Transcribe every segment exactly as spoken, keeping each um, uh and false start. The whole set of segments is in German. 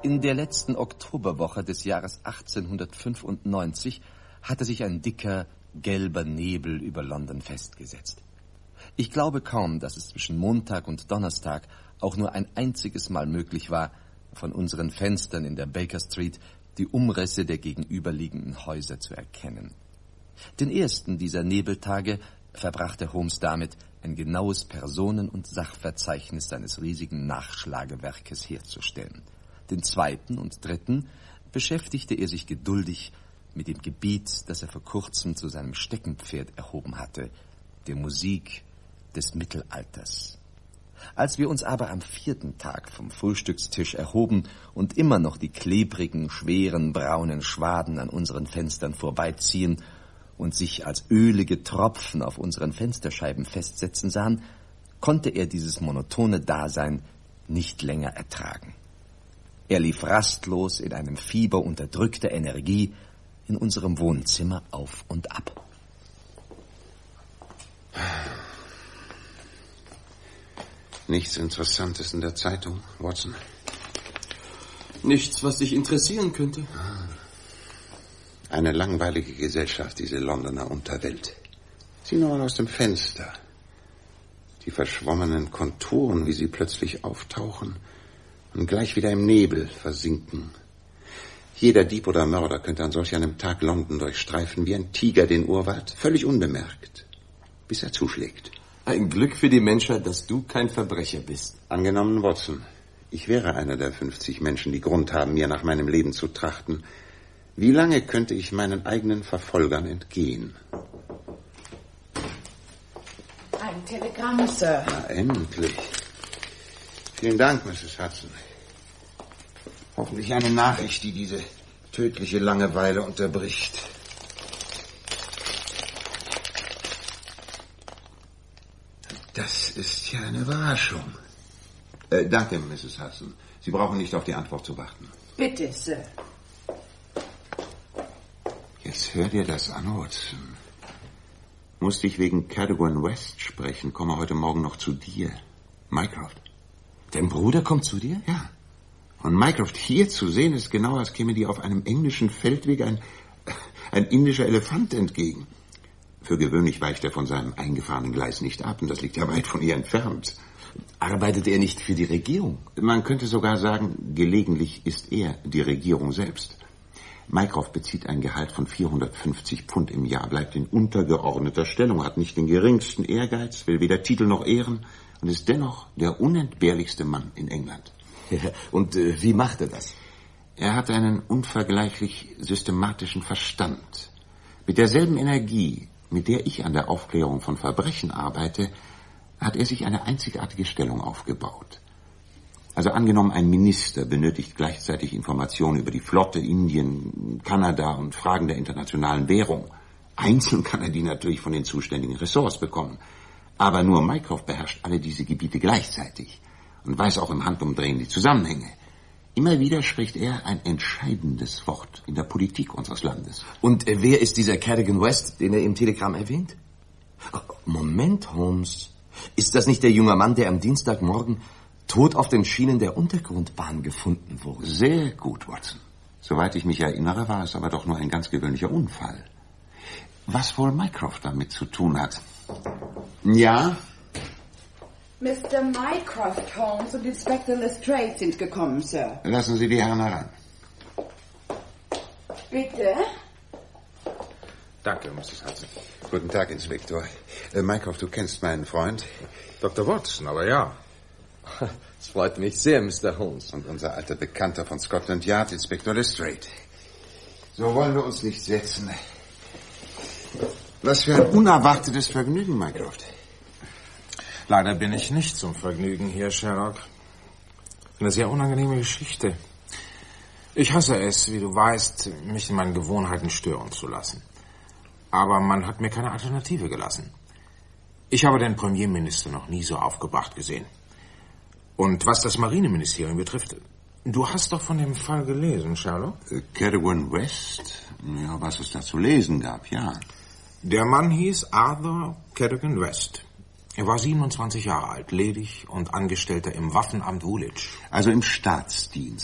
In der letzten Oktoberwoche des Jahres achtzehnhundertfünfundneunzig hatte sich ein dicker, gelber Nebel über London festgesetzt. Ich glaube kaum, dass es zwischen Montag und Donnerstag auch nur ein einziges Mal möglich war, von unseren Fenstern in der Baker Street die Umrisse der gegenüberliegenden Häuser zu erkennen. Den ersten dieser Nebeltage verbrachte Holmes damit, ein genaues Personen- und Sachverzeichnis seines riesigen Nachschlagewerkes herzustellen. Den zweiten und dritten beschäftigte er sich geduldig mit dem Gebiet, das er vor kurzem zu seinem Steckenpferd erhoben hatte, der Musik des Mittelalters. Als wir uns aber am vierten Tag vom Frühstückstisch erhoben und immer noch die klebrigen, schweren, braunen Schwaden an unseren Fenstern vorbeiziehen und sich als ölige Tropfen auf unseren Fensterscheiben festsetzen sahen, konnte er dieses monotone Dasein nicht länger ertragen. Er lief rastlos in einem Fieber unterdrückter Energie in unserem Wohnzimmer auf und ab. Nichts Interessantes in der Zeitung, Watson? Nichts, was dich interessieren könnte. Eine langweilige Gesellschaft, diese Londoner Unterwelt. Sieh nur mal aus dem Fenster. Die verschwommenen Konturen, wie sie plötzlich auftauchen und gleich wieder im Nebel versinken. Jeder Dieb oder Mörder könnte an solch einem Tag London durchstreifen wie ein Tiger den Urwald, völlig unbemerkt, bis er zuschlägt. Ein Glück für die Menschheit, dass du kein Verbrecher bist. Angenommen, Watson, ich wäre einer der fünfzig Menschen, die Grund haben, mir nach meinem Leben zu trachten. Wie lange könnte ich meinen eigenen Verfolgern entgehen? Ein Telegramm, Sir. Na, endlich. Vielen Dank, Misses Hudson. Hoffentlich eine Nachricht, die diese tödliche Langeweile unterbricht. Das ist ja eine Überraschung. Äh, danke, Misses Hudson. Sie brauchen nicht auf die Antwort zu warten. Bitte, Sir. Jetzt hör dir das an, Watson. Musste ich wegen Cadogan West sprechen, komme heute Morgen noch zu dir. Mycroft. Dein Bruder kommt zu dir? Ja. Und Mycroft hier zu sehen, ist genau, als käme dir auf einem englischen Feldweg ein, ein indischer Elefant entgegen. Für gewöhnlich weicht er von seinem eingefahrenen Gleis nicht ab, und das liegt ja weit von ihr entfernt. Arbeitet er nicht für die Regierung? Man könnte sogar sagen, gelegentlich ist er die Regierung selbst. Mycroft bezieht ein Gehalt von vierhundertfünfzig Pfund im Jahr, bleibt in untergeordneter Stellung, hat nicht den geringsten Ehrgeiz, will weder Titel noch Ehren und ist dennoch der unentbehrlichste Mann in England. Ja, und äh, wie macht er das? Er hat einen unvergleichlich systematischen Verstand. Mit derselben Energie, mit der ich an der Aufklärung von Verbrechen arbeite, hat er sich eine einzigartige Stellung aufgebaut. Also angenommen, ein Minister benötigt gleichzeitig Informationen über die Flotte, Indien, Kanada und Fragen der internationalen Währung. Einzeln kann er die natürlich von den zuständigen Ressorts bekommen. Aber nur Mycroft beherrscht alle diese Gebiete gleichzeitig und weiß auch im Handumdrehen die Zusammenhänge. Immer wieder spricht er ein entscheidendes Wort in der Politik unseres Landes. Und äh, wer ist dieser Cadogan West, den er im Telegramm erwähnt? Oh, Moment, Holmes. Ist das nicht der junge Mann, der am Dienstagmorgen tot auf den Schienen der Untergrundbahn gefunden wurde? Sehr gut, Watson. Soweit ich mich erinnere, war es aber doch nur ein ganz gewöhnlicher Unfall. Was wohl Mycroft damit zu tun hat? Ja? Mister Mycroft Holmes und Inspector Lestrade sind gekommen, Sir. Lassen Sie die Herren herein. Bitte? Danke, Misses Hudson. Guten Tag, Inspektor. Äh, Mycroft, du kennst meinen Freund? Doktor Watson, aber ja. Es freut mich sehr, Mister Holmes. Und unser alter Bekannter von Scotland Yard, Inspektor Lestrade. So wollen wir uns nicht setzen. Was für ein unerwartetes Vergnügen, Mycroft. Leider bin ich nicht zum Vergnügen hier, Sherlock. Eine sehr unangenehme Geschichte. Ich hasse es, wie du weißt, mich in meinen Gewohnheiten stören zu lassen. Aber man hat mir keine Alternative gelassen. Ich habe den Premierminister noch nie so aufgebracht gesehen. Und was das Marineministerium betrifft, du hast doch von dem Fall gelesen, Sherlock? Äh, Cadogan West? Ja, was es da zu lesen gab, ja. Der Mann hieß Arthur Cadogan West. Er war siebenundzwanzig Jahre alt, ledig und Angestellter im Waffenamt Woolwich. Also im Staatsdienst.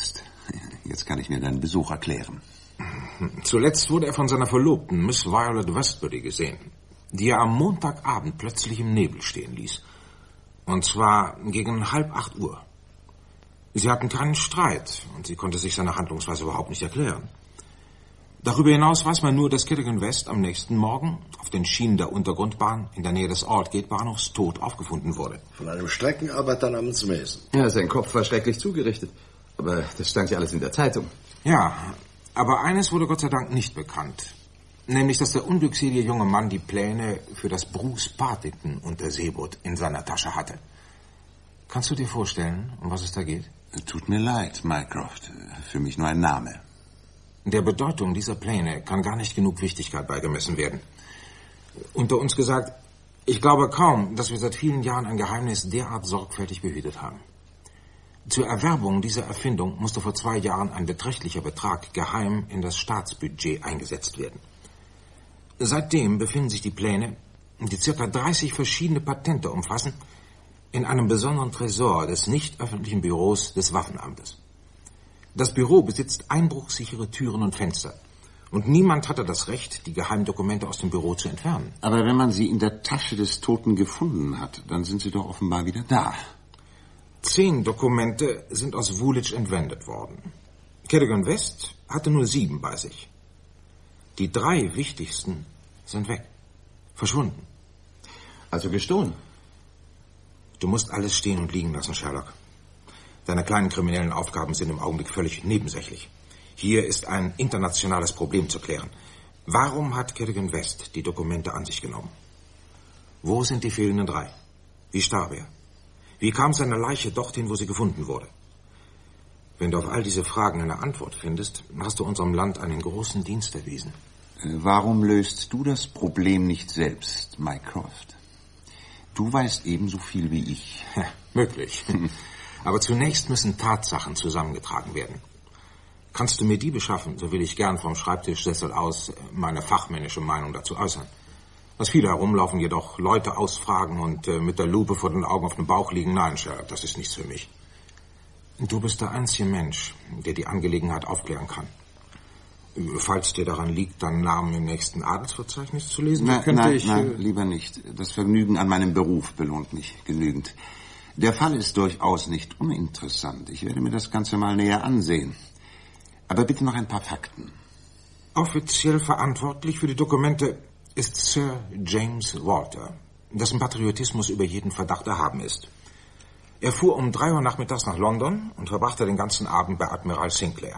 Jetzt kann ich mir deinen Besuch erklären. Zuletzt wurde er von seiner Verlobten, Miss Violet Westbury, gesehen, die er am Montagabend plötzlich im Nebel stehen ließ. Und zwar gegen halb acht Uhr. Sie hatten keinen Streit und sie konnte sich seine Handlungsweise überhaupt nicht erklären. Darüber hinaus weiß man nur, dass Cadogan West am nächsten Morgen auf den Schienen der Untergrundbahn in der Nähe des Aldgate-Bahnhofs tot aufgefunden wurde. Von einem Streckenarbeiter namens Mason. Ja, sein Kopf war schrecklich zugerichtet. Aber das stand ja alles in der Zeitung. Ja, aber eines wurde Gott sei Dank nicht bekannt. Nämlich, dass der unglückselige junge Mann die Pläne für das Bruce Partington-Unterseeboot in seiner Tasche hatte. Kannst du dir vorstellen, um was es da geht? Tut mir leid, Mycroft. Für mich nur ein Name. Der Bedeutung dieser Pläne kann gar nicht genug Wichtigkeit beigemessen werden. Unter uns gesagt, ich glaube kaum, dass wir seit vielen Jahren ein Geheimnis derart sorgfältig behütet haben. Zur Erwerbung dieser Erfindung musste vor zwei Jahren ein beträchtlicher Betrag geheim in das Staatsbudget eingesetzt werden. Seitdem befinden sich die Pläne, die circa dreißig verschiedene Patente umfassen, in einem besonderen Tresor des nicht öffentlichen Büros des Waffenamtes. Das Büro besitzt einbruchsichere Türen und Fenster. Und niemand hatte das Recht, die Geheimdokumente aus dem Büro zu entfernen. Aber wenn man sie in der Tasche des Toten gefunden hat, dann sind sie doch offenbar wieder da. Zehn Dokumente sind aus Woolwich entwendet worden. Cadogan West hatte nur sieben bei sich. Die drei wichtigsten sind weg. Verschwunden. Also gestohlen? Du musst alles stehen und liegen lassen, Sherlock. Deine kleinen kriminellen Aufgaben sind im Augenblick völlig nebensächlich. Hier ist ein internationales Problem zu klären. Warum hat Cadogan West die Dokumente an sich genommen? Wo sind die fehlenden drei? Wie starb er? Wie kam seine Leiche dorthin, wo sie gefunden wurde? Wenn du auf all diese Fragen eine Antwort findest, hast du unserem Land einen großen Dienst erwiesen. Warum löst du das Problem nicht selbst, Mycroft? Du weißt ebenso viel wie ich. Ja, möglich. Aber zunächst müssen Tatsachen zusammengetragen werden. Kannst du mir die beschaffen, so will ich gern vom Schreibtischsessel aus meine fachmännische Meinung dazu äußern. Was viele herumlaufen, jedoch Leute ausfragen und äh, mit der Lupe vor den Augen auf dem Bauch liegen, nein, Sherlock, das ist nichts für mich. Du bist der einzige Mensch, der die Angelegenheit aufklären kann. Falls dir daran liegt, deinen Namen im nächsten Adelsverzeichnis zu lesen, Na, könnte nein, ich... Nein, äh, lieber nicht. Das Vergnügen an meinem Beruf belohnt mich genügend. Der Fall ist durchaus nicht uninteressant. Ich werde mir das Ganze mal näher ansehen. Aber bitte noch ein paar Fakten. Offiziell verantwortlich für die Dokumente ist Sir James Walter, dessen Patriotismus über jeden Verdacht erhaben ist. Er fuhr um drei Uhr nachmittags nach London und verbrachte den ganzen Abend bei Admiral Sinclair.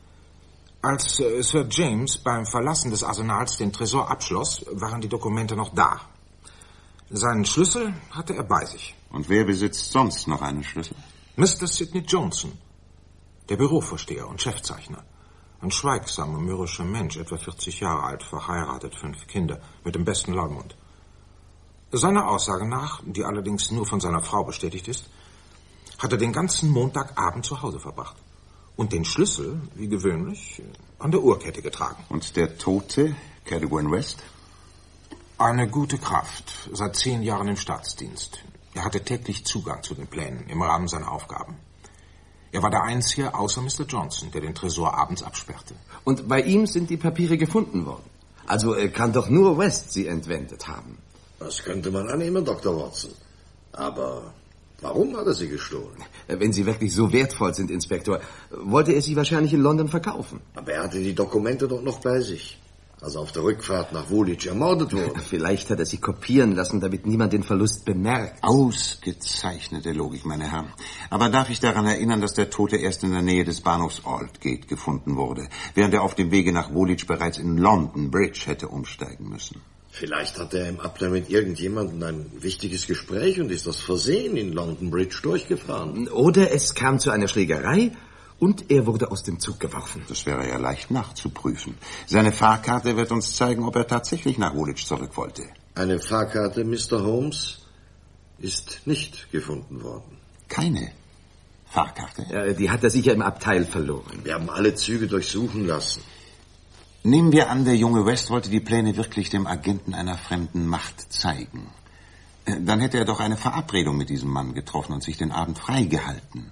Als äh, Sir James beim Verlassen des Arsenals den Tresor abschloss, waren die Dokumente noch da. Seinen Schlüssel hatte er bei sich. Und wer besitzt sonst noch einen Schlüssel? Mister Sidney Johnson, der Bürovorsteher und Chefzeichner. Ein schweigsamer, mürrischer Mensch, etwa vierzig Jahre alt, verheiratet, fünf Kinder, mit dem besten Leumund. Seiner Aussage nach, die allerdings nur von seiner Frau bestätigt ist, hat er den ganzen Montagabend zu Hause verbracht und den Schlüssel, wie gewöhnlich, an der Uhrkette getragen. Und der Tote, Cadogan West? Eine gute Kraft, seit zehn Jahren im Staatsdienst. Er hatte täglich Zugang zu den Plänen im Rahmen seiner Aufgaben. Er war der Einzige außer Mister Johnson, der den Tresor abends absperrte. Und bei ihm sind die Papiere gefunden worden. Also äh, kann doch nur West sie entwendet haben. Das könnte man annehmen, Doktor Watson. Aber warum hat er sie gestohlen? Äh, Wenn sie wirklich so wertvoll sind, Inspektor, wollte er sie wahrscheinlich in London verkaufen. Aber er hatte die Dokumente doch noch bei sich, als er auf der Rückfahrt nach Woolwich ermordet wurde. Vielleicht hat er sie kopieren lassen, damit niemand den Verlust bemerkt. Ausgezeichnete Logik, meine Herren. Aber darf ich daran erinnern, dass der Tote erst in der Nähe des Bahnhofs Aldgate gefunden wurde, während er auf dem Wege nach Woolwich bereits in London Bridge hätte umsteigen müssen? Vielleicht hat er im Abteil mit irgendjemandem ein wichtiges Gespräch und ist aus Versehen in London Bridge durchgefahren. Oder es kam zu einer Schlägerei und er wurde aus dem Zug geworfen. Das wäre ja leicht nachzuprüfen. Seine Fahrkarte wird uns zeigen, ob er tatsächlich nach Woolwich zurück wollte. Eine Fahrkarte, Mister Holmes, ist nicht gefunden worden. Keine Fahrkarte? Ja, die hat er sicher im Abteil verloren. Wir haben alle Züge durchsuchen lassen. Nehmen wir an, der junge West wollte die Pläne wirklich dem Agenten einer fremden Macht zeigen. Dann hätte er doch eine Verabredung mit diesem Mann getroffen und sich den Abend freigehalten.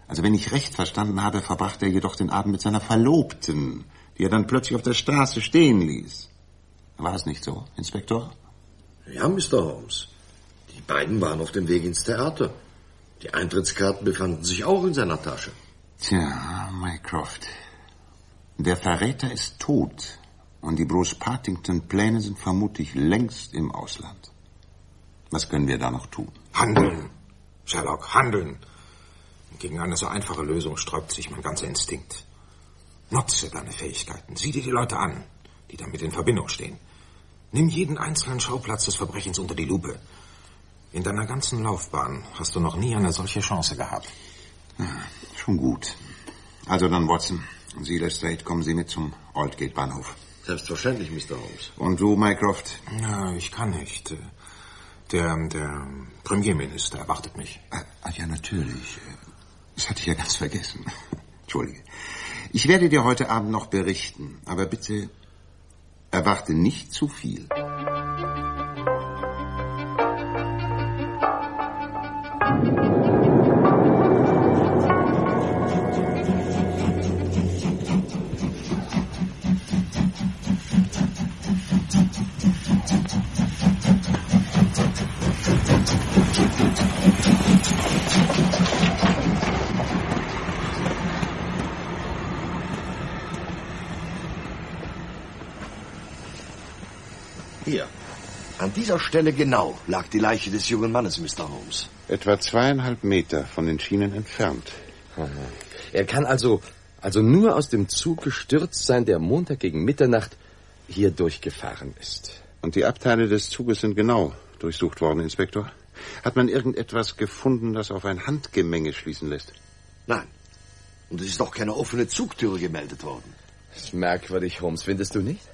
Also wenn ich recht verstanden habe, verbrachte er jedoch den Abend mit seiner Verlobten, die er dann plötzlich auf der Straße stehen ließ. War es nicht so, Inspektor? Ja, Mister Holmes. Die beiden waren auf dem Weg ins Theater. Die Eintrittskarten befanden sich auch in seiner Tasche. Tja, Mycroft. Der Verräter ist tot und die Bruce Partington-Pläne sind vermutlich längst im Ausland. Was können wir da noch tun? Handeln, Sherlock, handeln. Gegen eine so einfache Lösung sträubt sich mein ganzer Instinkt. Nutze deine Fähigkeiten. Sieh dir die Leute an, die damit in Verbindung stehen. Nimm jeden einzelnen Schauplatz des Verbrechens unter die Lupe. In deiner ganzen Laufbahn hast du noch nie eine solche Chance gehabt. Ja, schon gut. Also dann, Watson, Sie, Lestrade, kommen Sie mit zum Aldgate-Bahnhof. Selbstverständlich, Mister Holmes. Und du, Mycroft? Ja, ich kann nicht. Der, der Premierminister erwartet mich. Ah, ja, natürlich. Das hatte ich ja ganz vergessen. Entschuldige. Ich werde dir heute Abend noch berichten, aber bitte erwarte nicht zu viel. Hier, an dieser Stelle genau lag die Leiche des jungen Mannes, Mister Holmes. Etwa zweieinhalb Meter von den Schienen entfernt. Er kann also, also nur aus dem Zug gestürzt sein, der Montag gegen Mitternacht hier durchgefahren ist. Und die Abteile des Zuges sind genau durchsucht worden, Inspektor. Hat man irgendetwas gefunden, das auf ein Handgemenge schließen lässt? Nein. Und es ist doch keine offene Zugtüre gemeldet worden. Das ist merkwürdig, Holmes, findest du nicht?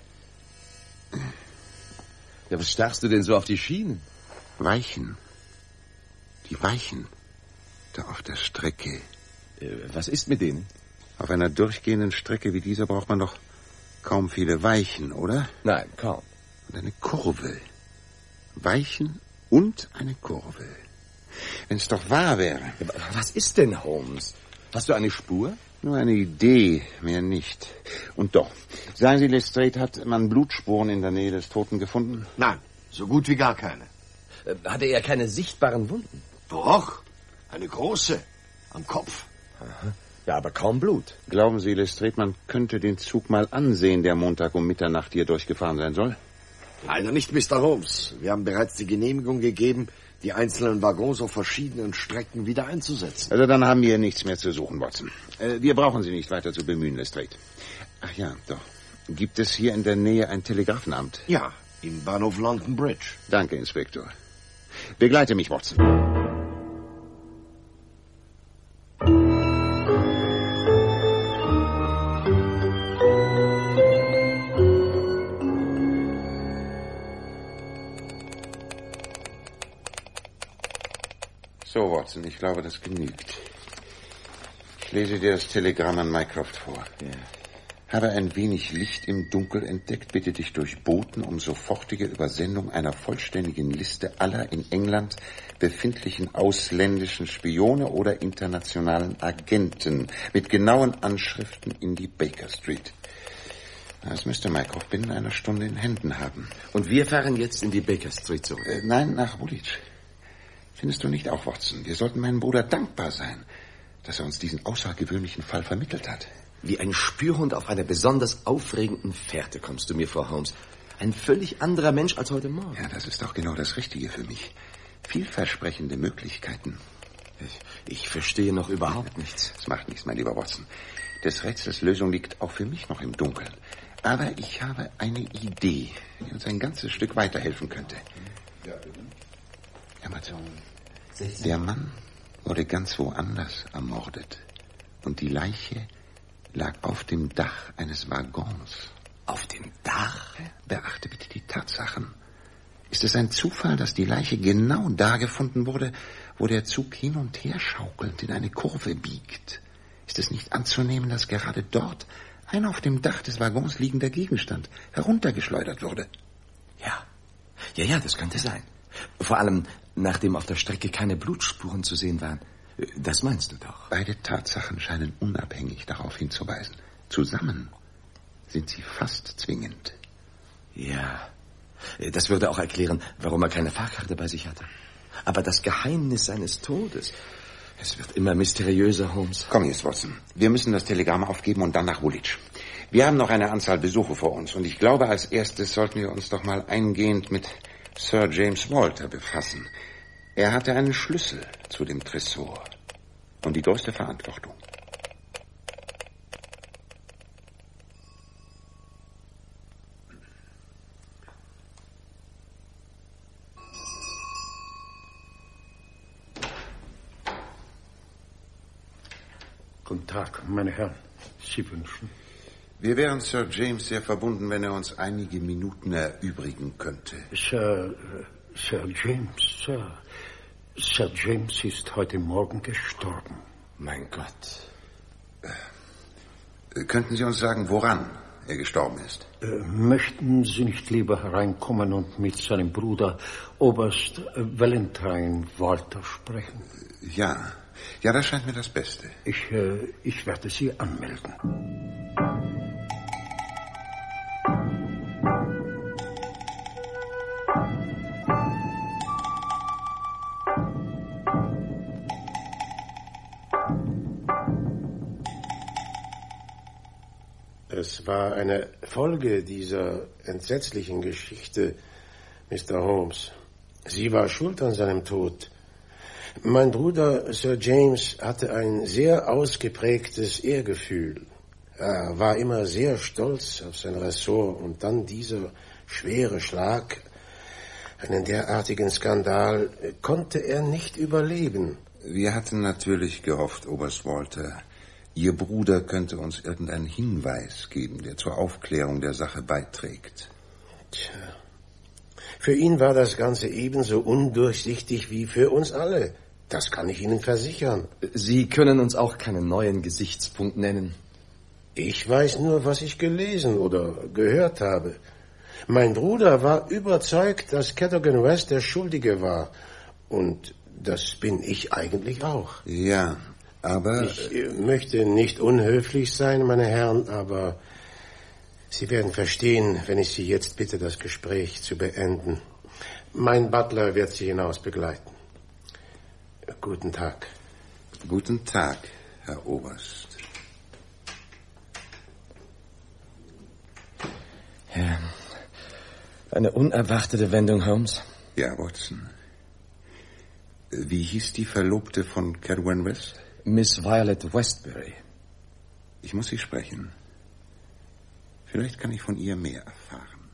Ja, was starrst du denn so auf die Schienen? Weichen. Die Weichen. Da auf der Strecke. Äh, was ist mit denen? Auf einer durchgehenden Strecke wie dieser braucht man doch kaum viele Weichen, oder? Nein, kaum. Und eine Kurve. Weichen und eine Kurve. Wenn es doch wahr wäre. Ja, was ist denn, Holmes? Hast du eine Spur? Nur eine Idee, mehr nicht. Und doch, sagen Sie, Lestrade, hat man Blutspuren in der Nähe des Toten gefunden? Nein, so gut wie gar keine. Äh, hatte er keine sichtbaren Wunden? Doch, eine große, am Kopf. Aha. Ja, aber kaum Blut. Glauben Sie, Lestrade, man könnte den Zug mal ansehen, der Montag um Mitternacht hier durchgefahren sein soll? Leider nicht, Mister Holmes. Wir haben bereits die Genehmigung gegeben, die einzelnen Waggons auf verschiedenen Strecken wieder einzusetzen. Also dann haben wir nichts mehr zu suchen, Watson. Äh, wir brauchen Sie nicht weiter zu bemühen, Lestrade. Ach ja, doch. Gibt es hier in der Nähe ein Telegrafenamt? Ja, im Bahnhof London Bridge. Danke, Inspektor. Begleite mich, Watson. So, Watson, ich glaube, das genügt. Ich lese dir das Telegramm an Mycroft vor. Ja. Habe ein wenig Licht im Dunkel entdeckt, bitte dich durchboten um sofortige Übersendung einer vollständigen Liste aller in England befindlichen ausländischen Spione oder internationalen Agenten mit genauen Anschriften in die Baker Street. Das müsste Mycroft binnen einer Stunde in Händen haben. Und wir fahren jetzt in die Baker Street zurück? Äh, nein, nach Woolwich. Findest du nicht auch, Watson? Wir sollten meinem Bruder dankbar sein, dass er uns diesen außergewöhnlichen Fall vermittelt hat. Wie ein Spürhund auf einer besonders aufregenden Fährte kommst du mir vor, Holmes. Ein völlig anderer Mensch als heute Morgen. Ja, das ist doch genau das Richtige für mich. Vielversprechende Möglichkeiten. Ich, ich verstehe noch überhaupt nichts. Das macht nichts, mein lieber Watson. Des Rätsels Lösung liegt auch für mich noch im Dunkeln. Aber ich habe eine Idee, die uns ein ganzes Stück weiterhelfen könnte. Ja, mal so. Der Mann wurde ganz woanders ermordet. Und die Leiche lag auf dem Dach eines Waggons. Auf dem Dach? Beachte bitte die Tatsachen. Ist es ein Zufall, dass die Leiche genau da gefunden wurde, wo der Zug hin und her schaukelnd in eine Kurve biegt? Ist es nicht anzunehmen, dass gerade dort ein auf dem Dach des Waggons liegender Gegenstand heruntergeschleudert wurde? Ja, ja, ja, das könnte sein. Vor allem, nachdem auf der Strecke keine Blutspuren zu sehen waren. Das meinst du doch. Beide Tatsachen scheinen unabhängig darauf hinzuweisen. Zusammen sind sie fast zwingend. Ja, das würde auch erklären, warum er keine Fahrkarte bei sich hatte. Aber das Geheimnis seines Todes, es wird immer mysteriöser, Holmes. Komm jetzt, Watson. Wir müssen das Telegramm aufgeben und dann nach Woolwich. Wir haben noch eine Anzahl Besuche vor uns und ich glaube, als erstes sollten wir uns doch mal eingehend mit Sir James Walter befassen. Er hatte einen Schlüssel zu dem Tresor und die größte Verantwortung. Guten Tag, meine Herren. Sie wünschen? Wir wären Sir James sehr verbunden, wenn er uns einige Minuten erübrigen könnte. Sir, Sir James, Sir. Sir James ist heute Morgen gestorben. Mein Gott. Äh, könnten Sie uns sagen, woran er gestorben ist? Äh, möchten Sie nicht lieber hereinkommen und mit seinem Bruder Oberst Valentine Walter sprechen? Ja, ja, das scheint mir das Beste. Ich, äh, ich werde Sie anmelden. Es war eine Folge dieser entsetzlichen Geschichte, Mister Holmes. Sie war schuld an seinem Tod. Mein Bruder Sir James hatte ein sehr ausgeprägtes Ehrgefühl. Er war immer sehr stolz auf sein Ressort und dann dieser schwere Schlag, einen derartigen Skandal, konnte er nicht überleben. Wir hatten natürlich gehofft, Oberst Walter, Ihr Bruder könnte uns irgendeinen Hinweis geben, der zur Aufklärung der Sache beiträgt. Tja, für ihn war das Ganze ebenso undurchsichtig wie für uns alle. Das kann ich Ihnen versichern. Sie können uns auch keinen neuen Gesichtspunkt nennen. Ich weiß nur, was ich gelesen oder gehört habe. Mein Bruder war überzeugt, dass Cadogan West der Schuldige war. Und das bin ich eigentlich auch. Ja, aber... Ich möchte nicht unhöflich sein, meine Herren, aber Sie werden verstehen, wenn ich Sie jetzt bitte, das Gespräch zu beenden. Mein Butler wird Sie hinaus begleiten. Guten Tag. Guten Tag, Herr Oberst. Ja, eine unerwartete Wendung, Holmes. Ja, Watson. Wie hieß die Verlobte von Cadogan West? Miss Violet Westbury. Ich muss sie sprechen. Vielleicht kann ich von ihr mehr erfahren.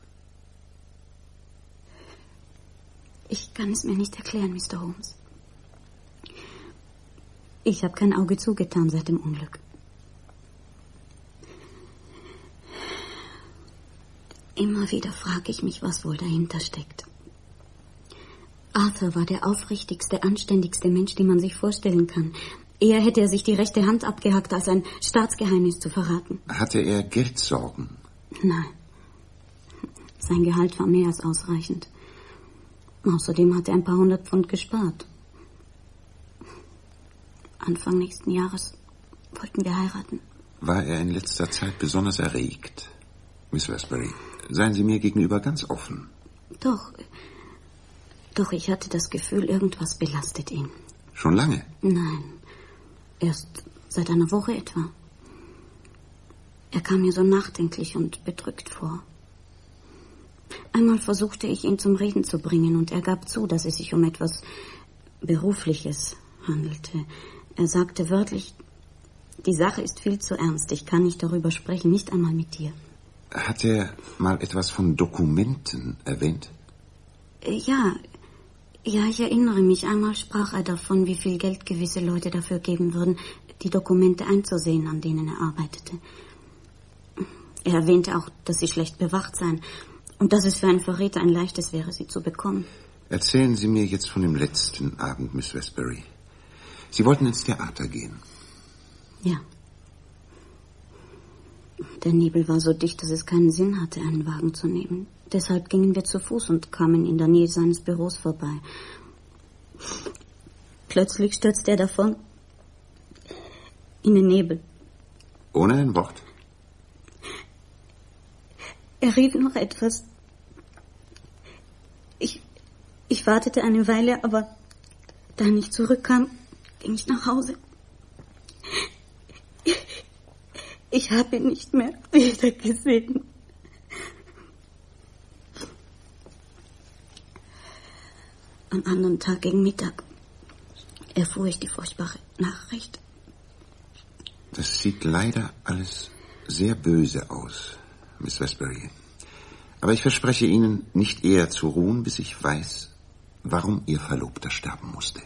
Ich kann es mir nicht erklären, Mister Holmes. Ich habe kein Auge zugetan seit dem Unglück. Immer wieder frage ich mich, was wohl dahinter steckt. Arthur war der aufrichtigste, anständigste Mensch, den man sich vorstellen kann. Eher hätte er sich die rechte Hand abgehackt, als ein Staatsgeheimnis zu verraten. Hatte er Geldsorgen? Nein. Sein Gehalt war mehr als ausreichend. Außerdem hat er ein paar hundert Pfund gespart. Anfang nächsten Jahres wollten wir heiraten. War er in letzter Zeit besonders erregt? Miss Westbury, seien Sie mir gegenüber ganz offen. Doch. Doch ich hatte das Gefühl, irgendwas belastet ihn. Schon lange? Nein. Erst seit einer Woche etwa. Er kam mir so nachdenklich und bedrückt vor. Einmal versuchte ich, ihn zum Reden zu bringen, und er gab zu, dass es sich um etwas Berufliches handelte. Er sagte wörtlich, die Sache ist viel zu ernst, ich kann nicht darüber sprechen, nicht einmal mit dir. Hat er mal etwas von Dokumenten erwähnt? Ja, ja, ich erinnere mich. Einmal sprach er davon, wie viel Geld gewisse Leute dafür geben würden, die Dokumente einzusehen, an denen er arbeitete. Er erwähnte auch, dass sie schlecht bewacht seien und dass es für einen Verräter ein leichtes wäre, sie zu bekommen. Erzählen Sie mir jetzt von dem letzten Abend, Miss Westbury. Sie wollten ins Theater gehen. Ja. Der Nebel war so dicht, dass es keinen Sinn hatte, einen Wagen zu nehmen. Deshalb gingen wir zu Fuß und kamen in der Nähe seines Büros vorbei. Plötzlich stürzte er davon in den Nebel. Ohne ein Wort? Er rief noch etwas. Ich, ich wartete eine Weile, aber da er nicht zurückkam, ging ich nach Hause. Ich habe ihn nicht mehr wieder gesehen. Am anderen Tag gegen Mittag erfuhr ich die furchtbare Nachricht. Das sieht leider alles sehr böse aus, Miss Westbury. Aber ich verspreche Ihnen, nicht eher zu ruhen, bis ich weiß, warum Ihr Verlobter sterben musste.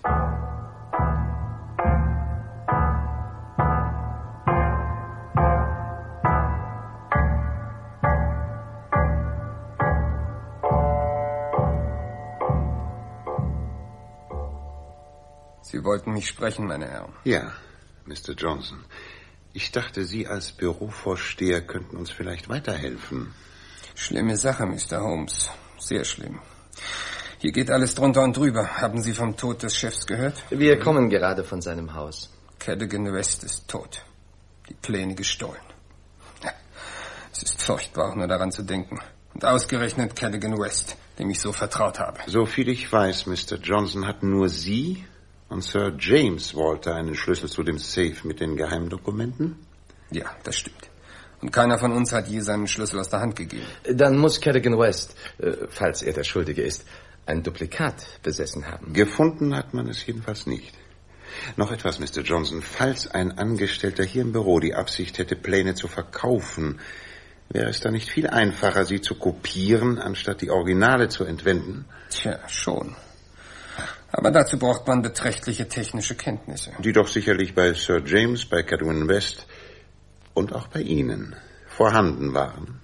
Sie wollten mich sprechen, meine Herren. Ja, Mister Johnson. Ich dachte, Sie als Bürovorsteher könnten uns vielleicht weiterhelfen. Schlimme Sache, Mister Holmes. Sehr schlimm. Hier geht alles drunter und drüber. Haben Sie vom Tod des Chefs gehört? Wir kommen gerade von seinem Haus. Cadogan West ist tot. Die Pläne gestohlen. Ja, es ist furchtbar, auch nur daran zu denken. Und ausgerechnet Cadogan West, dem ich so vertraut habe. Soviel ich weiß, Mister Johnson, hatten nur Sie und Sir James Walter einen Schlüssel zu dem Safe mit den Geheimdokumenten? Ja, das stimmt. Und keiner von uns hat je seinen Schlüssel aus der Hand gegeben. Dann muss Cadogan West, äh, falls er der Schuldige ist, ein Duplikat besessen haben. Gefunden hat man es jedenfalls nicht. Noch etwas, Mister Johnson. Falls ein Angestellter hier im Büro die Absicht hätte, Pläne zu verkaufen, wäre es da nicht viel einfacher, sie zu kopieren, anstatt die Originale zu entwenden? Tja, schon. Aber dazu braucht man beträchtliche technische Kenntnisse. Die doch sicherlich bei Sir James, bei Cadogan West und auch bei Ihnen vorhanden waren.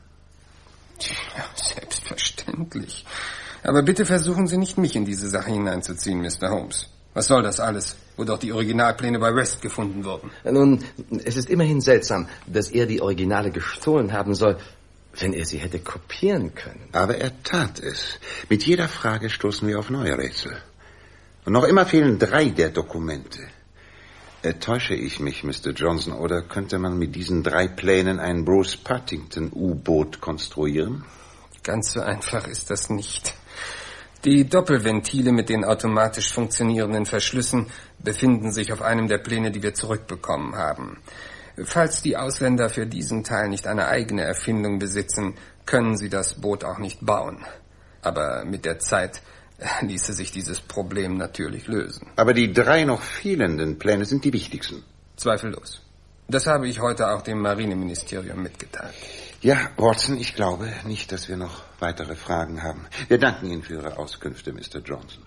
Ja, selbstverständlich. Aber bitte versuchen Sie nicht, mich in diese Sache hineinzuziehen, Mister Holmes. Was soll das alles, wo doch die Originalpläne bei West gefunden wurden? Nun, es ist immerhin seltsam, dass er die Originale gestohlen haben soll, wenn er sie hätte kopieren können. Aber er tat es. Mit jeder Frage stoßen wir auf neue Rätsel. Und noch immer fehlen drei der Dokumente. Äh, täusche ich mich, Mister Johnson, oder könnte man mit diesen drei Plänen ein Bruce Partington-U-Boot konstruieren? Ganz so einfach ist das nicht. Die Doppelventile mit den automatisch funktionierenden Verschlüssen befinden sich auf einem der Pläne, die wir zurückbekommen haben. Falls die Ausländer für diesen Teil nicht eine eigene Erfindung besitzen, können sie das Boot auch nicht bauen. Aber mit der Zeit ließe sich dieses Problem natürlich lösen. Aber die drei noch fehlenden Pläne sind die wichtigsten. Zweifellos. Das habe ich heute auch dem Marineministerium mitgeteilt. Ja, Watson, ich glaube nicht, dass wir noch weitere Fragen haben. Wir danken Ihnen für Ihre Auskünfte, Mister Johnson.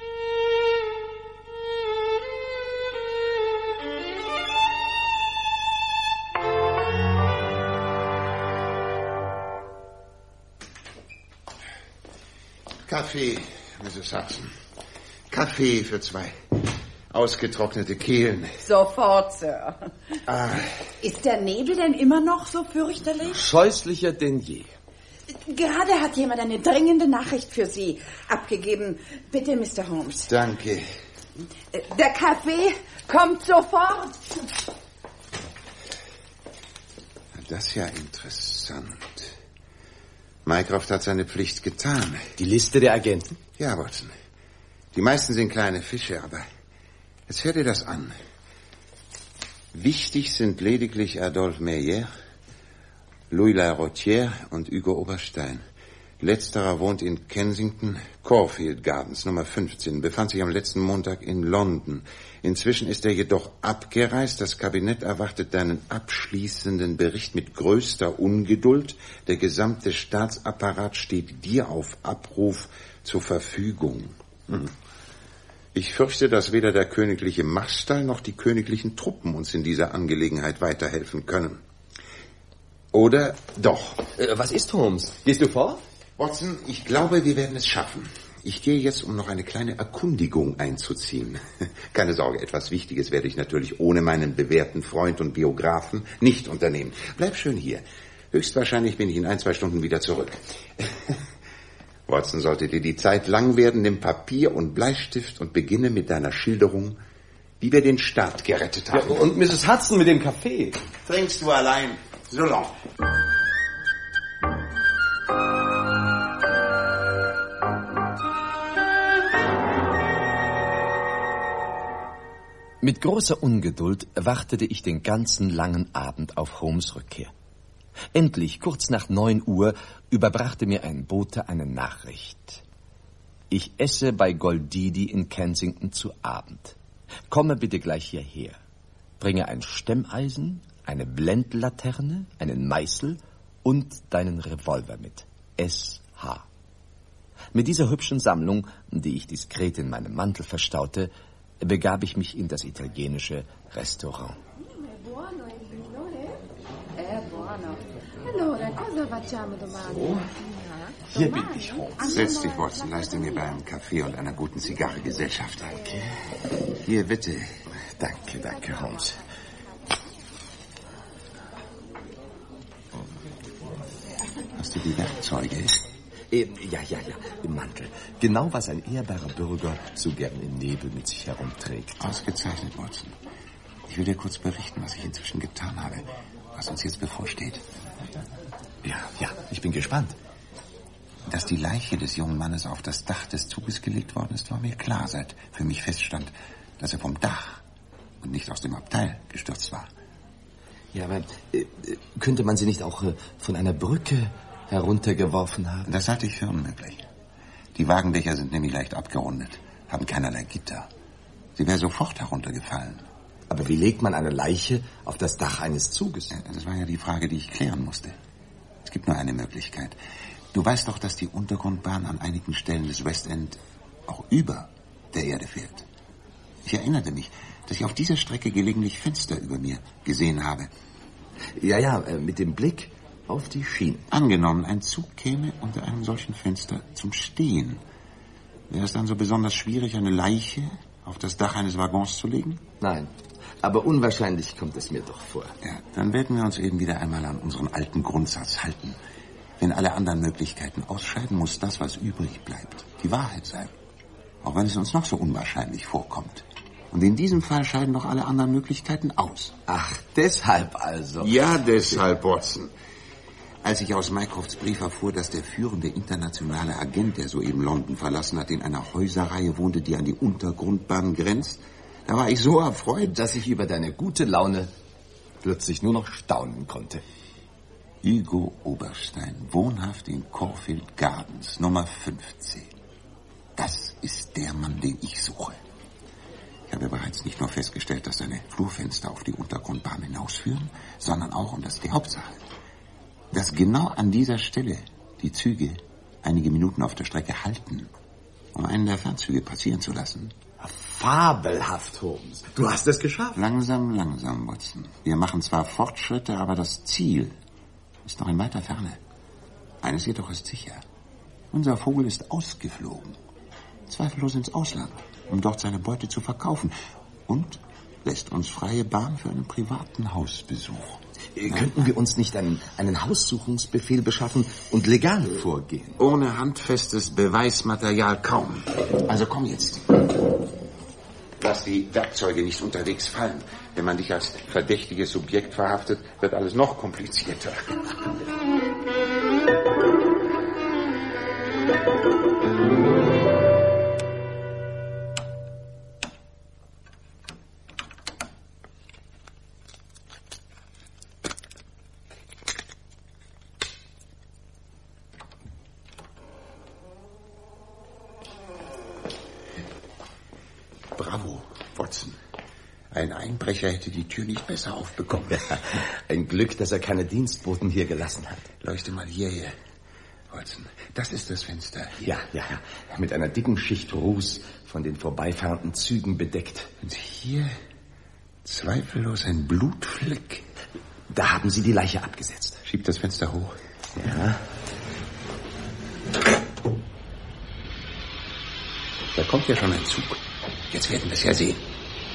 Kaffee, Missus Hudson. Kaffee für zwei. Ausgetrocknete Kehlen. Sofort, Sir. Ah. Ist der Nebel denn immer noch so fürchterlich? Scheußlicher denn je. Gerade hat jemand eine dringende Nachricht für Sie abgegeben. Bitte, Mister Holmes. Danke. Der Kaffee kommt sofort. Das ist ja interessant. Mycroft hat seine Pflicht getan. Die Liste der Agenten? Ja, Watson. Die meisten sind kleine Fische, aber jetzt hör dir das an. Wichtig sind lediglich Adolphe Meyer, Louis Larotière und Hugo Oberstein. Letzterer wohnt in Kensington, Caulfield Gardens, Nummer fünfzehn, befand sich am letzten Montag in London. Inzwischen ist er jedoch abgereist. Das Kabinett erwartet deinen abschließenden Bericht mit größter Ungeduld. Der gesamte Staatsapparat steht dir auf Abruf zur Verfügung. Hm. Ich fürchte, dass weder der königliche Marstall noch die königlichen Truppen uns in dieser Angelegenheit weiterhelfen können. Oder doch? Äh, was ist, Holmes? Gehst du vor? Watson, ich glaube, wir werden es schaffen. Ich gehe jetzt, um noch eine kleine Erkundigung einzuziehen. Keine Sorge, etwas Wichtiges werde ich natürlich ohne meinen bewährten Freund und Biografen nicht unternehmen. Bleib schön hier. Höchstwahrscheinlich bin ich in ein, zwei Stunden wieder zurück. Watson, sollte dir die Zeit lang werden, nimm Papier und Bleistift und beginne mit deiner Schilderung wie wir den Staat gerettet haben. Ja, und Misses Hudson mit dem Kaffee. Trinkst du allein? So lang. Mit großer Ungeduld wartete ich den ganzen langen Abend auf Holmes' Rückkehr. Endlich, kurz nach neun Uhr, überbrachte mir ein Bote eine Nachricht. Ich esse bei Goldidi in Kensington zu Abend. Komme bitte gleich hierher. Bringe ein Stemmeisen, eine Blendlaterne, einen Meißel und deinen Revolver mit. S H. Mit dieser hübschen Sammlung, die ich diskret in meinem Mantel verstaute, begab ich mich in das italienische Restaurant. So, hier bin ich, Holmes. Setz dich, Watson. Leiste mir bei einem Kaffee und einer guten Zigarre Gesellschaft. Danke. Hier, bitte. Danke, danke, Holmes. Hast du die Werkzeuge? Äh, ja, ja, ja, im Mantel. Genau, was ein ehrbarer Bürger so gern im Nebel mit sich herumträgt. Ausgezeichnet, Watson. Ich will dir kurz berichten, was ich inzwischen getan habe, was uns jetzt bevorsteht. Ja, ja, ich bin gespannt. Dass die Leiche des jungen Mannes auf das Dach des Zuges gelegt worden ist, war mir klar, seit für mich feststand, dass er vom Dach und nicht aus dem Abteil gestürzt war. Ja, aber äh, könnte man sie nicht auch äh, von einer Brücke heruntergeworfen haben? Das halte ich für unmöglich. Die Wagendächer sind nämlich leicht abgerundet, haben keinerlei Gitter. Sie wäre sofort heruntergefallen. Aber wie legt man eine Leiche auf das Dach eines Zuges? Ja, das war ja die Frage, die ich klären musste. Es gibt nur eine Möglichkeit. Du weißt doch, dass die Untergrundbahn an einigen Stellen des West End auch über der Erde fährt. Ich erinnerte mich, dass ich auf dieser Strecke gelegentlich Fenster über mir gesehen habe. Ja, ja, mit dem Blick auf die Schienen. Angenommen, ein Zug käme unter einem solchen Fenster zum Stehen. Wäre es dann so besonders schwierig, eine Leiche auf das Dach eines Waggons zu legen? Nein, aber unwahrscheinlich kommt es mir doch vor. Ja, dann werden wir uns eben wieder einmal an unseren alten Grundsatz halten. Wenn alle anderen Möglichkeiten ausscheiden, muss das, was übrig bleibt, die Wahrheit sein. Auch wenn es uns noch so unwahrscheinlich vorkommt. Und in diesem Fall scheiden doch alle anderen Möglichkeiten aus. Ach, deshalb also. Ja, deshalb, Watson. Als ich aus Mycrofts Brief erfuhr, dass der führende internationale Agent, der soeben London verlassen hat, in einer Häuserreihe wohnte, die an die Untergrundbahn grenzt, da war ich so erfreut, dass ich über deine gute Laune plötzlich nur noch staunen konnte. Hugo Oberstein, wohnhaft in Caulfield Gardens, Nummer fünfzehn. Das ist der Mann, den ich suche. Ich habe bereits nicht nur festgestellt, dass seine Flurfenster auf die Untergrundbahn hinausführen, sondern auch, und das ist die Hauptsache, dass genau an dieser Stelle die Züge einige Minuten auf der Strecke halten, um einen der Fernzüge passieren zu lassen. Fabelhaft, Holmes. Du hast es geschafft. Langsam, langsam, Watson. Wir machen zwar Fortschritte, aber das Ziel ist noch in weiter Ferne. Eines jedoch ist sicher. Unser Vogel ist ausgeflogen. Zweifellos ins Ausland, um dort seine Beute zu verkaufen. Und lässt uns freie Bahn für einen privaten Hausbesuch. Äh, könnten wir uns nicht einen, einen Haussuchungsbefehl beschaffen und legal vorgehen? Ohne handfestes Beweismaterial kaum. Also komm jetzt. Lass die Werkzeuge nicht unterwegs fallen. Wenn man dich als verdächtiges Subjekt verhaftet, wird alles noch komplizierter. Bravo, Watson. Ein Einbrecher hätte die Tür nicht besser aufbekommen. Ja, ein Glück, dass er keine Dienstboten hier gelassen hat. Leuchte mal hierher, Watson. Das ist das Fenster. Ja, ja, ja. Mit einer dicken Schicht Ruß von den vorbeifahrenden Zügen bedeckt. Und hier zweifellos ein Blutfleck. Da haben Sie die Leiche abgesetzt. Schieb das Fenster hoch. Ja. Da kommt ja schon ein Zug. Jetzt werden wir es ja sehen.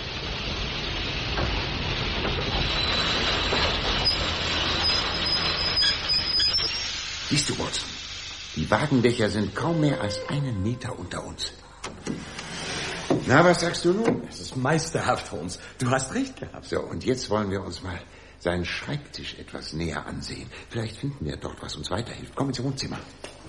Siehst du, Watson? Die Wagendächer sind kaum mehr als einen Meter unter uns. Na, was sagst du nun? Es ist meisterhaft, Holmes. Du hast recht gehabt. So, und jetzt wollen wir uns mal seinen Schreibtisch etwas näher ansehen. Vielleicht finden wir dort, was uns weiterhilft. Komm ins Wohnzimmer.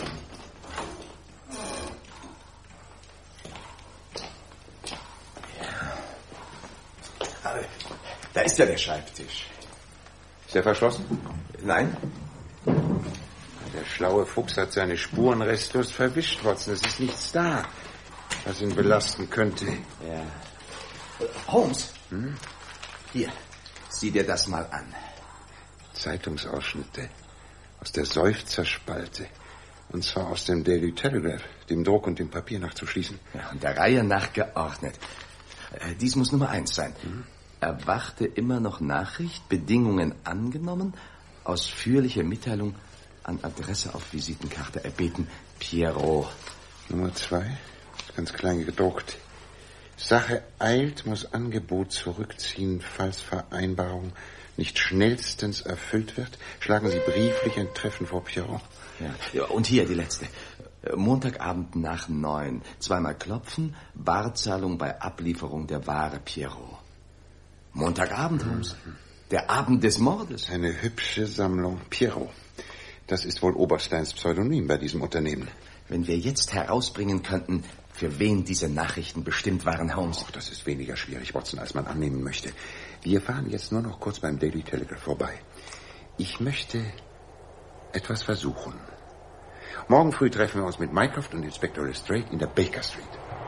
Da ist ja der Schreibtisch. Ist er verschlossen? Nein. Der schlaue Fuchs hat seine Spuren restlos verwischt, Watson. Es ist nichts da, was ihn belasten könnte. Ja. Holmes. Hm? Hier, sieh dir das mal an. Zeitungsausschnitte aus der Seufzerspalte. Und zwar aus dem Daily Telegraph, dem Druck und dem Papier nachzuschließen. Ja, und der Reihe nach geordnet. Äh, dies muss Nummer eins sein. Hm? Erwarte immer noch Nachricht, Bedingungen angenommen, ausführliche Mitteilung an Adresse auf Visitenkarte erbeten, Pierrot. Nummer zwei, ganz klein gedruckt. Sache eilt, muss Angebot zurückziehen, falls Vereinbarung nicht schnellstens erfüllt wird. Schlagen Sie brieflich ein Treffen vor Pierrot. Ja, ja, und hier die letzte. Montagabend nach neun. Zweimal klopfen, Barzahlung bei Ablieferung der Ware, Pierrot. Montagabend, Holmes. Der Abend des Mordes. Eine hübsche Sammlung, Pierrot. Das ist wohl Obersteins Pseudonym bei diesem Unternehmen. Wenn wir jetzt herausbringen könnten, für wen diese Nachrichten bestimmt waren, Holmes. Och, das ist weniger schwierig, Watson, als man annehmen möchte. Wir fahren jetzt nur noch kurz beim Daily Telegraph vorbei. Ich möchte etwas versuchen. Morgen früh treffen wir uns mit Mycroft und Inspektor Lestrade in der Baker Street.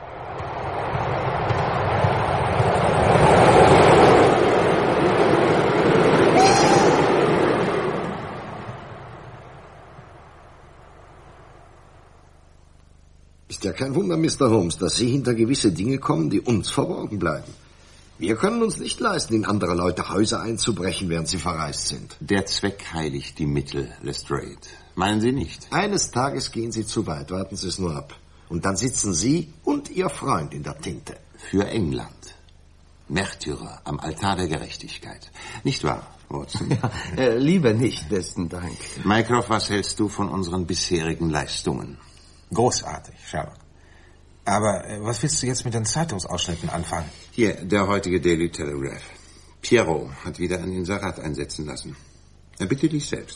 Ist ja kein Wunder, Mister Holmes, dass Sie hinter gewisse Dinge kommen, die uns verborgen bleiben. Wir können uns nicht leisten, in andere Leute Häuser einzubrechen, während sie verreist sind. Der Zweck heiligt die Mittel, Lestrade. Meinen Sie nicht? Eines Tages gehen Sie zu weit, warten Sie es nur ab. Und dann sitzen Sie und Ihr Freund in der Tinte. Für England. Märtyrer am Altar der Gerechtigkeit. Nicht wahr, Watson? Ja, äh, lieber nicht, besten Dank. Mycroft, was hältst du von unseren bisherigen Leistungen? Großartig, Sherlock. Aber äh, was willst du jetzt mit den Zeitungsausschnitten anfangen? Hier, der heutige Daily Telegraph. Pierrot hat wieder ein Inserat einsetzen lassen. Er bitte dich selbst.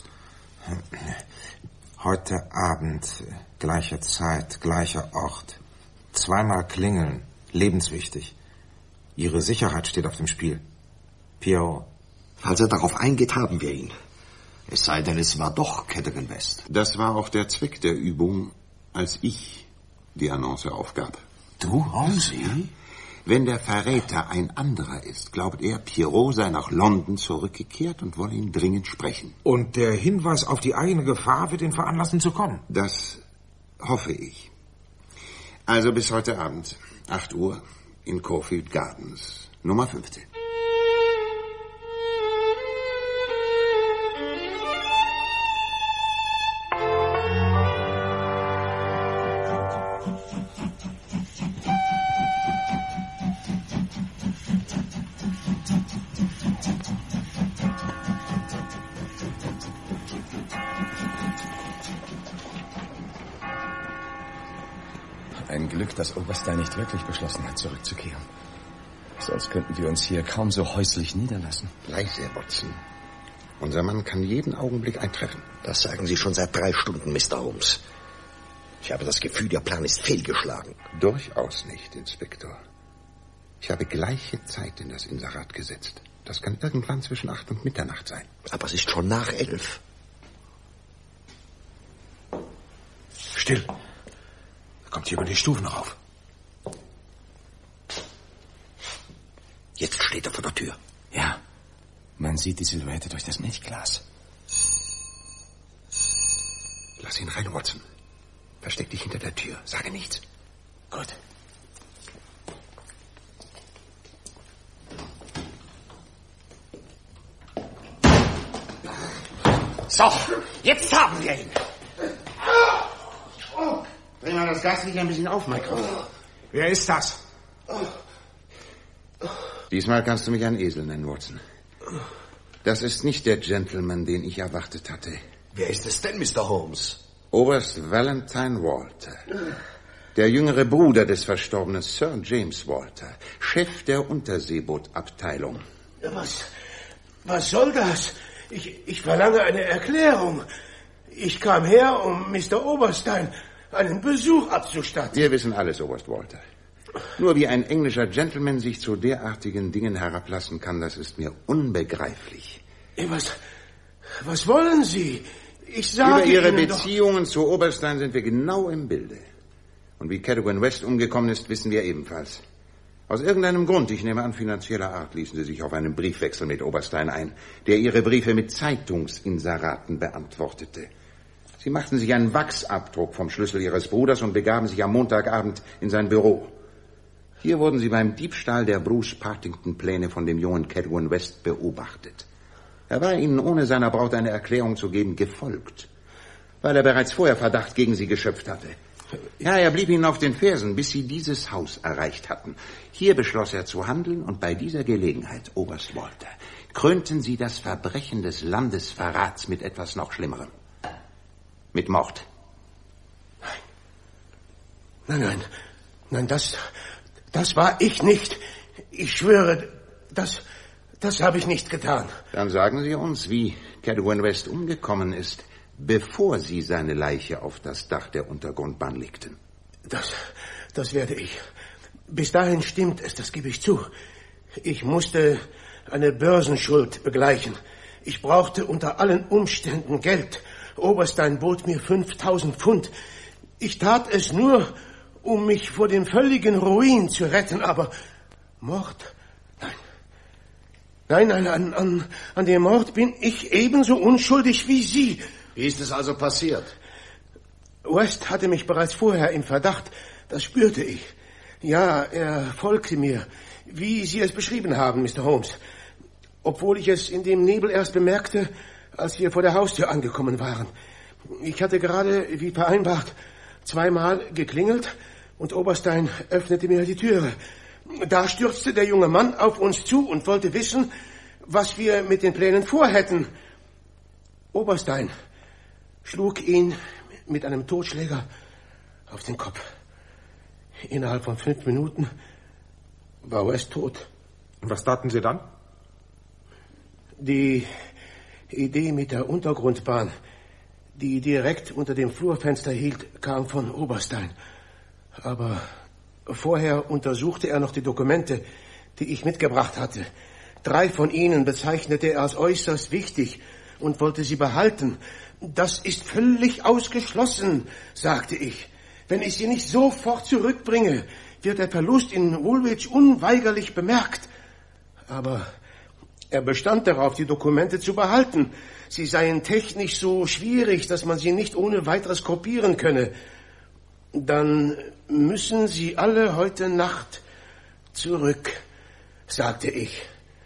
Heute Abend, gleiche Zeit, gleicher Ort. Zweimal klingeln, lebenswichtig. Ihre Sicherheit steht auf dem Spiel. Pierrot. Falls er darauf eingeht, haben wir ihn. Es sei denn, es war doch Cadogan West. Das war auch der Zweck der Übung, als ich die Annonce aufgab. Du, Holmes? Wenn der Verräter ein anderer ist, glaubt er, Pierrot sei nach London zurückgekehrt und wolle ihn dringend sprechen. Und der Hinweis auf die eigene Gefahr wird ihn veranlassen zu kommen. Das hoffe ich. Also bis heute Abend, acht Uhr, in Caulfield Gardens, Nummer fünfzehn. Ein Glück, dass Oberstein nicht wirklich beschlossen hat, zurückzukehren. Sonst könnten wir uns hier kaum so häuslich niederlassen. Leise, Watson. Unser Mann kann jeden Augenblick eintreffen. Das sagen Sie schon seit drei Stunden, Mister Holmes. Ich habe das Gefühl, Ihr Plan ist fehlgeschlagen. Durchaus nicht, Inspektor. Ich habe gleiche Zeit in das Inserat gesetzt. Das kann irgendwann zwischen acht und Mitternacht sein. Aber es ist schon nach elf. Still. Er kommt hier über die Stufen rauf. Jetzt steht er vor der Tür. Ja, man sieht die Silhouette durch das Milchglas. Lass ihn rein, Watson. Versteck dich hinter der Tür. Sage nichts. Gut. So, jetzt haben wir ihn. Bring mal das Gaslicht ein bisschen auf, Mycroft. Wer ist das? Diesmal kannst du mich einen Esel nennen, Watson. Das ist nicht der Gentleman, den ich erwartet hatte. Wer ist es denn, Mister Holmes? Oberst Valentine Walter. Der jüngere Bruder des verstorbenen Sir James Walter, Chef der Unterseebootabteilung. Was, was soll das? Ich, ich verlange eine Erklärung. Ich kam her, um Mister Oberstein einen Besuch abzustatten. Wir wissen alles, Oberst Walter. Nur wie ein englischer Gentleman sich zu derartigen Dingen herablassen kann, das ist mir unbegreiflich. Was, was wollen Sie? Ich sage Über Ihre Ihnen Beziehungen doch... zu Oberstein sind wir genau im Bilde. Und wie Cadogan West umgekommen ist, wissen wir ebenfalls. Aus irgendeinem Grund, ich nehme an finanzieller Art, ließen Sie sich auf einen Briefwechsel mit Oberstein ein, der Ihre Briefe mit Zeitungsinseraten beantwortete. Sie machten sich einen Wachsabdruck vom Schlüssel Ihres Bruders und begaben sich am Montagabend in sein Büro. Hier wurden Sie beim Diebstahl der Bruce Partington-Pläne von dem jungen Cadogan West beobachtet. Er war Ihnen, ohne seiner Braut eine Erklärung zu geben, gefolgt, weil er bereits vorher Verdacht gegen Sie geschöpft hatte. Ja, er blieb Ihnen auf den Fersen, bis Sie dieses Haus erreicht hatten. Hier beschloss er zu handeln und bei dieser Gelegenheit, Oberst Walter, krönten Sie das Verbrechen des Landesverrats mit etwas noch Schlimmerem. Mit Mord. Nein, nein, nein, das, das war ich nicht. Ich schwöre, das, das habe ich nicht getan. Dann sagen Sie uns, wie Cadogan West umgekommen ist, bevor Sie seine Leiche auf das Dach der Untergrundbahn legten. Das, das werde ich. Bis dahin stimmt es, das gebe ich zu. Ich musste eine Börsenschuld begleichen. Ich brauchte unter allen Umständen Geld. Oberstein bot mir fünftausend Pfund. Ich tat es nur, um mich vor dem völligen Ruin zu retten, aber Mord? Nein. Nein, nein, an, an, an dem Mord bin ich ebenso unschuldig wie Sie. Wie ist es also passiert? West hatte mich bereits vorher im Verdacht, das spürte ich. Ja, er folgte mir, wie Sie es beschrieben haben, Mister Holmes. Obwohl ich es in dem Nebel erst bemerkte, als wir vor der Haustür angekommen waren. Ich hatte gerade, wie vereinbart, zweimal geklingelt und Oberstein öffnete mir die Türe. Da stürzte der junge Mann auf uns zu und wollte wissen, was wir mit den Plänen vorhätten. Oberstein schlug ihn mit einem Totschläger auf den Kopf. Innerhalb von fünf Minuten war West tot. Und was taten Sie dann? Die Idee mit der Untergrundbahn, die direkt unter dem Flurfenster hielt, kam von Oberstein. Aber vorher untersuchte er noch die Dokumente, die ich mitgebracht hatte. Drei von ihnen bezeichnete er als äußerst wichtig und wollte sie behalten. Das ist völlig ausgeschlossen, sagte ich. Wenn ich sie nicht sofort zurückbringe, wird der Verlust in Woolwich unweigerlich bemerkt. Aber er bestand darauf, die Dokumente zu behalten. Sie seien technisch so schwierig, dass man sie nicht ohne weiteres kopieren könne. Dann müssen Sie alle heute Nacht zurück, sagte ich.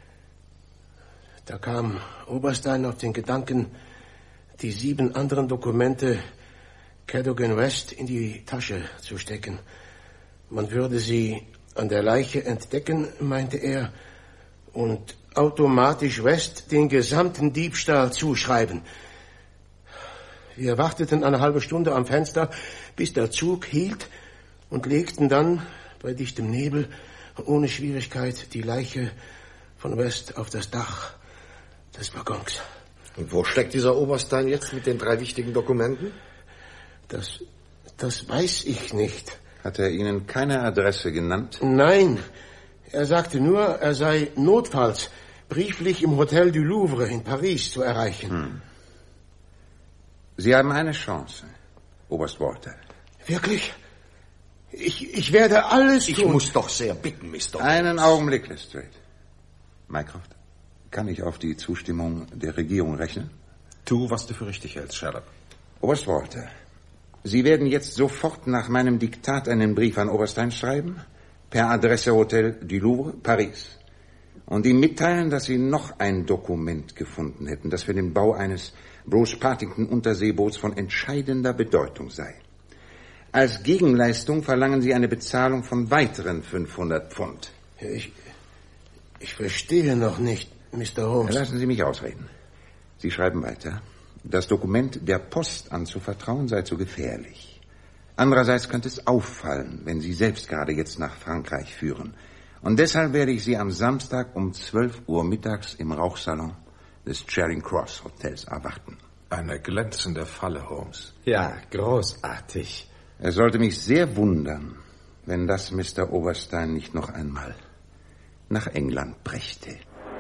Da kam Oberstein auf den Gedanken, die sieben anderen Dokumente Cadogan West in die Tasche zu stecken. Man würde sie an der Leiche entdecken, meinte er, und automatisch West den gesamten Diebstahl zuschreiben. Wir warteten eine halbe Stunde am Fenster, bis der Zug hielt, und legten dann bei dichtem Nebel ohne Schwierigkeit die Leiche von West auf das Dach des Waggons. Und wo steckt dieser Oberstein jetzt mit den drei wichtigen Dokumenten? Das, das weiß ich nicht. Hat er Ihnen keine Adresse genannt? Nein, er sagte nur, er sei notfalls brieflich im Hotel du Louvre in Paris zu erreichen. Hm. Sie haben eine Chance, Oberst Walter. Wirklich? Ich, ich werde alles tun. Ich muss doch sehr bitten, Mister Holmes. Einen Augenblick, Lestrade. Mycroft, kann ich auf die Zustimmung der Regierung rechnen? Tu, was du für richtig hältst, Sherlock. Oberst Walter, Sie werden jetzt sofort nach meinem Diktat einen Brief an Oberstein schreiben, per Adresse Hotel du Louvre, Paris, und ihm mitteilen, dass Sie noch ein Dokument gefunden hätten, das für den Bau eines Bruce Partington Unterseeboots von entscheidender Bedeutung sei. Als Gegenleistung verlangen Sie eine Bezahlung von weiteren fünfhundert Pfund. Ich, ich verstehe noch nicht, Mister Holmes. Lassen Sie mich ausreden. Sie schreiben weiter. Das Dokument der Post anzuvertrauen sei zu gefährlich. Andererseits könnte es auffallen, wenn Sie selbst gerade jetzt nach Frankreich führen. Und deshalb werde ich Sie am Samstag um zwölf Uhr mittags im Rauchsalon des Charing Cross Hotels erwarten. Eine glänzende Falle, Holmes. Ja, großartig. Es sollte mich sehr wundern, wenn das Mister Oberstein nicht noch einmal nach England brächte.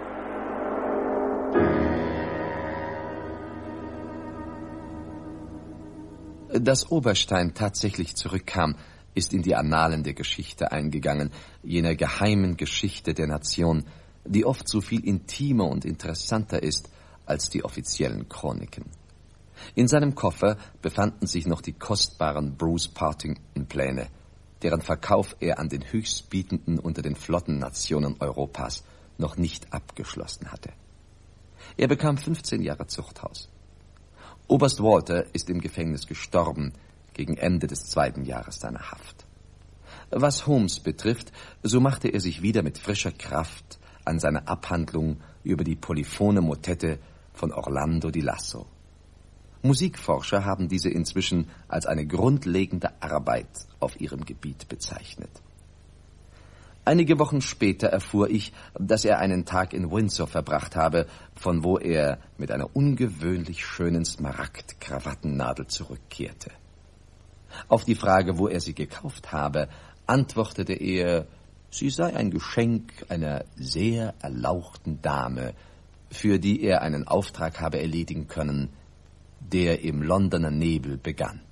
Dass Oberstein tatsächlich zurückkam, ist in die Annalen der Geschichte eingegangen, jener geheimen Geschichte der Nation, die oft so viel intimer und interessanter ist als die offiziellen Chroniken. In seinem Koffer befanden sich noch die kostbaren Bruce Partington-Pläne, deren Verkauf er an den Höchstbietenden unter den Flottennationen Europas noch nicht abgeschlossen hatte. Er bekam fünfzehn Jahre Zuchthaus. Oberst Walter ist im Gefängnis gestorben, gegen Ende des zweiten Jahres seiner Haft. Was Holmes betrifft, so machte er sich wieder mit frischer Kraft an seine Abhandlung über die polyphone Motette von Orlando di Lasso. Musikforscher haben diese inzwischen als eine grundlegende Arbeit auf ihrem Gebiet bezeichnet. Einige Wochen später erfuhr ich, dass er einen Tag in Windsor verbracht habe, von wo er mit einer ungewöhnlich schönen Smaragd-Krawattennadel zurückkehrte. Auf die Frage, wo er sie gekauft habe, antwortete er, sie sei ein Geschenk einer sehr erlauchten Dame, für die er einen Auftrag habe erledigen können, der im Londoner Nebel begann.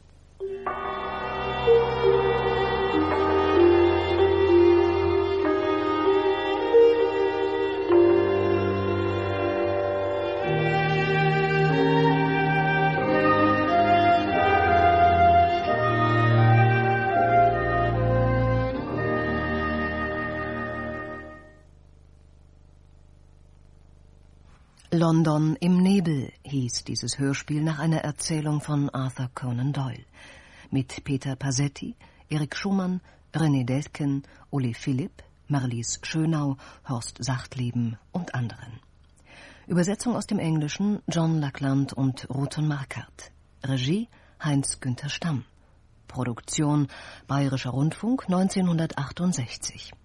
London im Nebel hieß dieses Hörspiel nach einer Erzählung von Arthur Conan Doyle. Mit Peter Pasetti, Erik Schumann, René Delken, Uli Philipp, Marlies Schönau, Horst Sachtleben und anderen. Übersetzung aus dem Englischen John Lackland und Ruton Markert. Regie Heinz-Günther Stamm. Produktion Bayerischer Rundfunk neunzehnhundertachtundsechzig.